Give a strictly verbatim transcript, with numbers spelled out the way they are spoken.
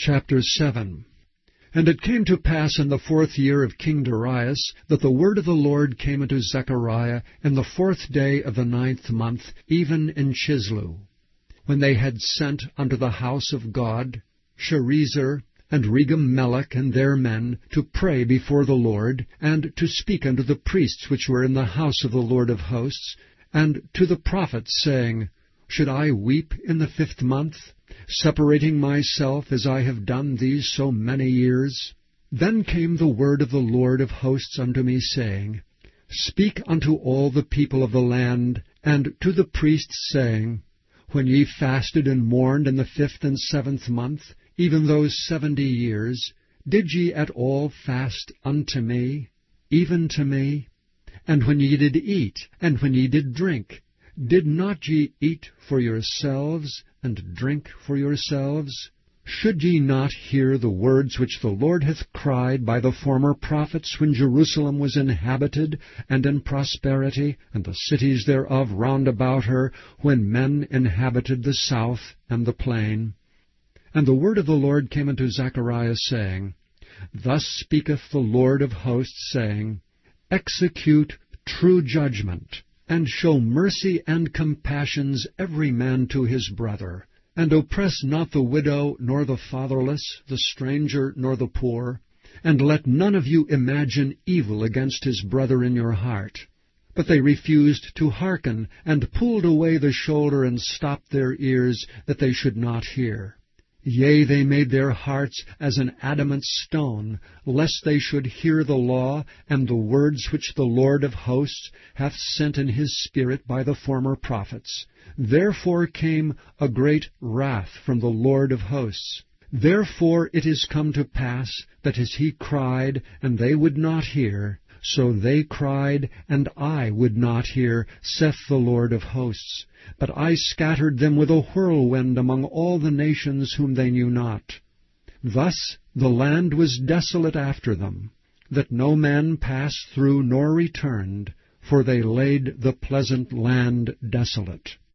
Chapter seven. And it came to pass in the fourth year of King Darius, that the word of the Lord came unto Zechariah in the fourth day of the ninth month, even in Chislu, when they had sent unto the house of God Sherezer and Regem-Melech and their men to pray before the Lord, and to speak unto the priests which were in the house of the Lord of hosts, and to the prophets, saying, Should I weep in the fifth month, separating myself as I have done these so many years? Then came the word of the Lord of hosts unto me, saying, Speak unto all the people of the land, and to the priests, saying, When ye fasted and mourned in the fifth and seventh month, even those seventy years, did ye at all fast unto me, even to me? And when ye did eat, and when ye did drink, did not ye eat for yourselves, and drink for yourselves? Should ye not hear the words which the Lord hath cried by the former prophets, when Jerusalem was inhabited, and in prosperity, and the cities thereof round about her, when men inhabited the south and the plain? And the word of the Lord came unto Zechariah, saying, Thus speaketh the Lord of hosts, saying, Execute true judgment, and show mercy and compassions every man to his brother, and oppress not the widow, nor the fatherless, the stranger, nor the poor, and let none of you imagine evil against his brother in your heart. But they refused to hearken, and pulled away the shoulder, and stopped their ears, that they should not hear. Yea, they made their hearts as an adamant stone, lest they should hear the law, and the words which the Lord of hosts hath sent in his Spirit by the former prophets. Therefore came a great wrath from the Lord of hosts. Therefore it is come to pass, that as he cried, and they would not hear, so they cried, and I would not hear, saith the Lord of hosts. But I scattered them with a whirlwind among all the nations whom they knew not. Thus the land was desolate after them, that no man passed through nor returned, for they laid the pleasant land desolate.